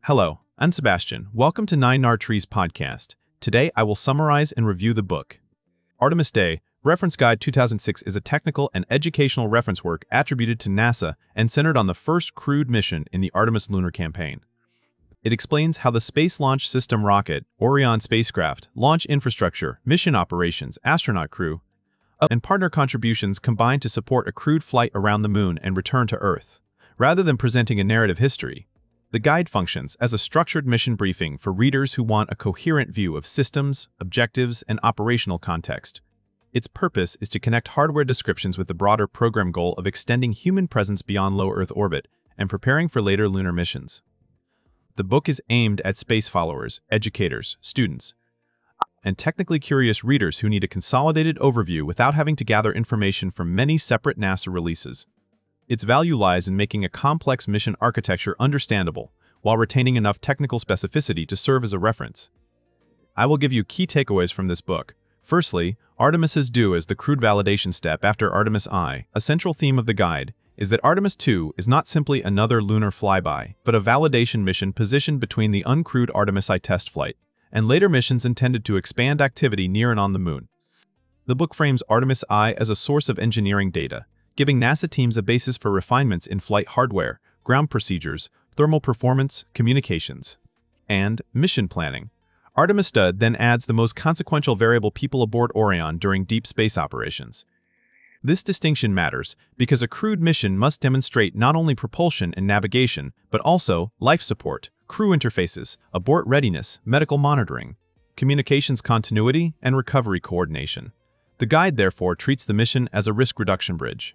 Hello, I'm Sebastian. Welcome to 9R podcast. Today, I will summarize and review the book. Artemis Day, Reference Guide 2006 is a technical and educational reference work attributed to NASA and centered on the first crewed mission in the Artemis lunar campaign. It explains how the Space Launch System rocket, Orion spacecraft, launch infrastructure, mission operations, astronaut crew, and partner contributions combine to support a crewed flight around the Moon and return to Earth. Rather than presenting a narrative history, the guide functions as a structured mission briefing for readers who want a coherent view of systems, objectives, and operational context. Its purpose is to connect hardware descriptions with the broader program goal of extending human presence beyond low Earth orbit and preparing for later lunar missions. The book is aimed at space followers, educators, students, and technically curious readers who need a consolidated overview without having to gather information from many separate NASA releases. Its value lies in making a complex mission architecture understandable, while retaining enough technical specificity to serve as a reference. I will give you key takeaways from this book. Firstly, Artemis is due as the crewed validation step after Artemis I. A central theme of the guide is that Artemis II is not simply another lunar flyby, but a validation mission positioned between the uncrewed Artemis I test flight and later missions intended to expand activity near and on the Moon. The book frames Artemis I as a source of engineering data, giving NASA teams a basis for refinements in flight hardware, ground procedures, thermal performance, communications, and mission planning. Artemis II then adds the most consequential variable: people aboard Orion during deep space operations. This distinction matters because a crewed mission must demonstrate not only propulsion and navigation, but also life support, crew interfaces, abort readiness, medical monitoring, communications continuity, and recovery coordination. The guide, therefore, treats the mission as a risk reduction bridge.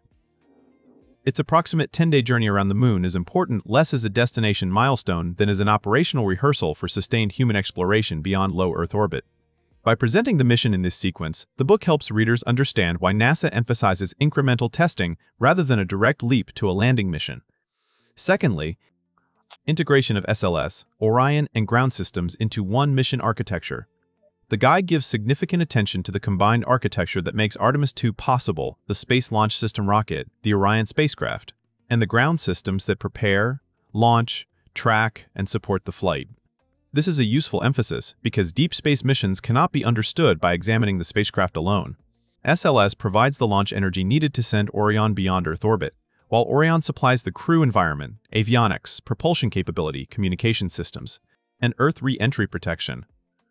Its approximate 10-day journey around the Moon is important less as a destination milestone than as an operational rehearsal for sustained human exploration beyond low Earth orbit. By presenting the mission in this sequence, the book helps readers understand why NASA emphasizes incremental testing rather than a direct leap to a landing mission. Secondly, integration of SLS, Orion, and ground systems into one mission architecture. The guide gives significant attention to the combined architecture that makes Artemis II possible: the Space Launch System rocket, the Orion spacecraft, and the ground systems that prepare, launch, track, and support the flight. This is a useful emphasis because deep space missions cannot be understood by examining the spacecraft alone. SLS provides the launch energy needed to send Orion beyond Earth orbit, while Orion supplies the crew environment, avionics, propulsion capability, communication systems, and Earth re-entry protection.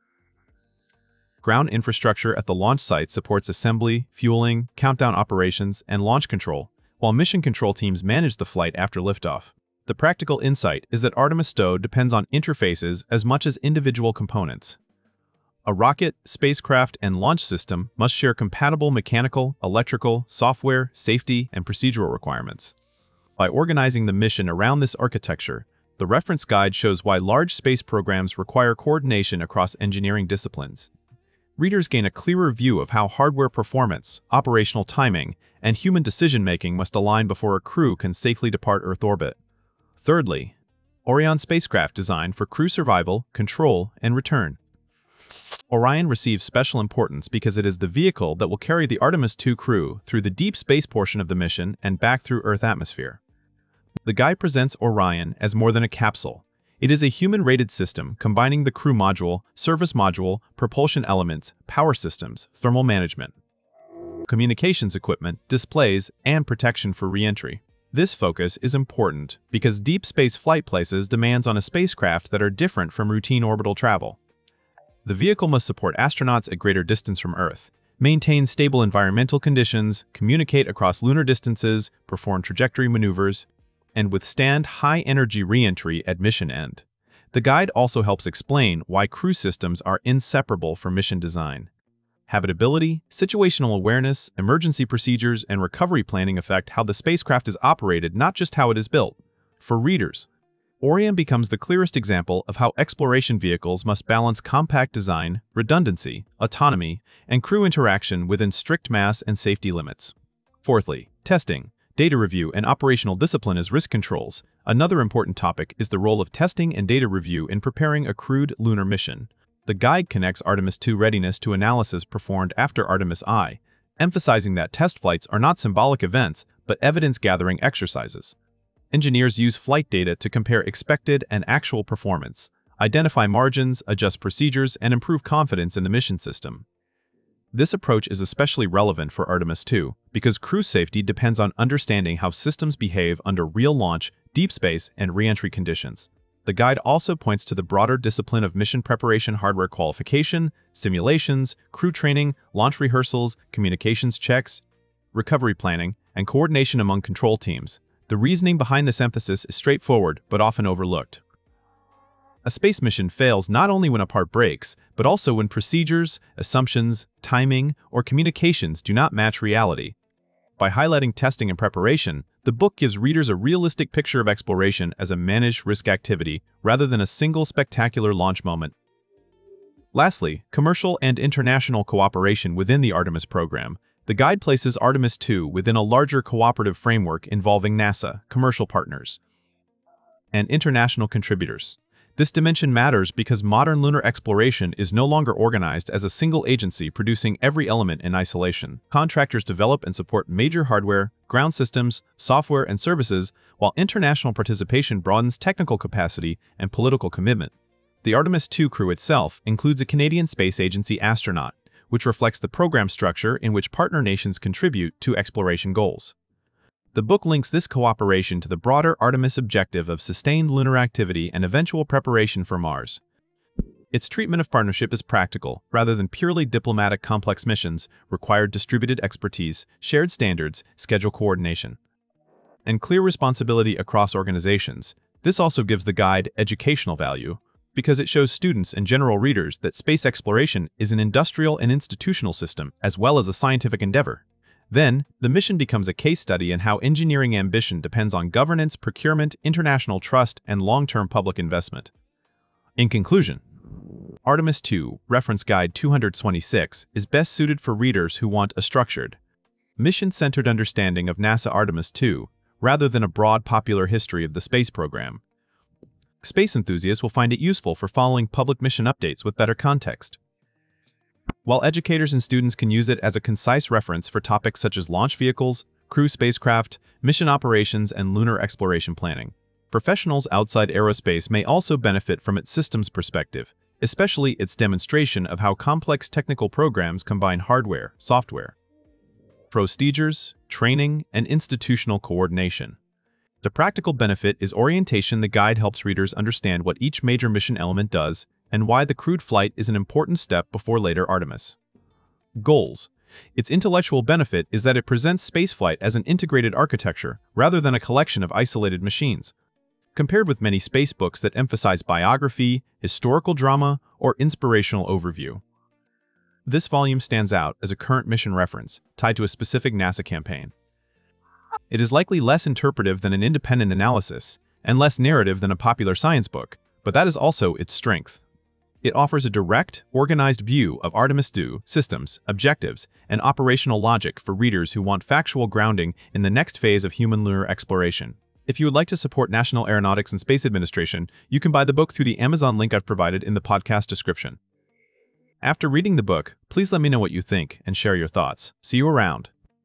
Ground infrastructure at the launch site supports assembly, fueling, countdown operations, and launch control, while mission control teams manage the flight after liftoff. The practical insight is that Artemis II depends on interfaces as much as individual components. A rocket, spacecraft, and launch system must share compatible mechanical, electrical, software, safety, and procedural requirements. By organizing the mission around this architecture, the reference guide shows why large space programs require coordination across engineering disciplines. Readers gain a clearer view of how hardware performance, operational timing, and human decision-making must align before a crew can safely depart Earth orbit. Thirdly, Orion spacecraft designed for crew survival, control, and return. Orion receives special importance because it is the vehicle that will carry the Artemis II crew through the deep space portion of the mission and back through Earth atmosphere. The guide presents Orion as more than a capsule. It is a human-rated system combining the crew module, service module, propulsion elements, power systems, thermal management, communications equipment, displays, and protection for re-entry. This focus is important because deep space flight places demands on a spacecraft that are different from routine orbital travel. The vehicle must support astronauts at greater distance from Earth, maintain stable environmental conditions, communicate across lunar distances, perform trajectory maneuvers, and withstand high-energy re-entry at mission end. The guide also helps explain why crew systems are inseparable from mission design. Habitability, situational awareness, emergency procedures, and recovery planning affect how the spacecraft is operated, not just how it is built. For readers, Orion becomes the clearest example of how exploration vehicles must balance compact design, redundancy, autonomy, and crew interaction within strict mass and safety limits. Fourthly, testing, data review, and operational discipline as risk controls. Another important topic is the role of testing and data review in preparing a crewed lunar mission. The guide connects Artemis II readiness to analysis performed after Artemis I, emphasizing that test flights are not symbolic events, but evidence-gathering exercises. Engineers use flight data to compare expected and actual performance, identify margins, adjust procedures, and improve confidence in the mission system. This approach is especially relevant for Artemis II because crew safety depends on understanding how systems behave under real launch, deep space, and re-entry conditions. The guide also points to the broader discipline of mission preparation, hardware qualification, simulations, crew training, launch rehearsals, communications checks, recovery planning, and coordination among control teams. The reasoning behind this emphasis is straightforward but often overlooked. A space mission fails not only when a part breaks, but also when procedures, assumptions, timing, or communications do not match reality. By highlighting testing and preparation, the book gives readers a realistic picture of exploration as a managed risk activity rather than a single spectacular launch moment. Lastly, commercial and international cooperation within the Artemis program. The guide places Artemis II within a larger cooperative framework involving NASA, commercial partners, and international contributors. This dimension matters because modern lunar exploration is no longer organized as a single agency producing every element in isolation. Contractors develop and support major hardware, ground systems, software, and services, while international participation broadens technical capacity and political commitment. The Artemis II crew itself includes a Canadian Space Agency astronaut, which reflects the program structure in which partner nations contribute to exploration goals. The book links this cooperation to the broader Artemis objective of sustained lunar activity and eventual preparation for Mars. Its treatment of partnership is practical, rather than purely diplomatic. Complex missions require distributed expertise, shared standards, schedule coordination, and clear responsibility across organizations. This also gives the guide educational value, because it shows students and general readers that space exploration is an industrial and institutional system as well as a scientific endeavor. Then, the mission becomes a case study in how engineering ambition depends on governance, procurement, international trust, and long-term public investment. In conclusion, Artemis II, Reference Guide 226, is best suited for readers who want a structured, mission-centered understanding of NASA Artemis II, rather than a broad popular history of the space program. Space enthusiasts will find it useful for following public mission updates with better context, while educators and students can use it as a concise reference for topics such as launch vehicles, crew spacecraft, mission operations, and lunar exploration planning. Professionals outside aerospace may also benefit from its systems perspective, especially its demonstration of how complex technical programs combine hardware, software, procedures, training, and institutional coordination. The practical benefit is orientation. The guide helps readers understand what each major mission element does and why the crewed flight is an important step before later Artemis. Goals. Its intellectual benefit is that it presents spaceflight as an integrated architecture rather than a collection of isolated machines. Compared with many space books that emphasize biography, historical drama, or inspirational overview, this volume stands out as a current mission reference tied to a specific NASA campaign. It is likely less interpretive than an independent analysis and less narrative than a popular science book, but that is also its strength. It offers a direct, organized view of Artemis II systems, objectives, and operational logic for readers who want factual grounding in the next phase of human lunar exploration. If you would like to support National Aeronautics and Space Administration, you can buy the book through the Amazon link I've provided in the podcast description. After reading the book, please let me know what you think and share your thoughts. See you around.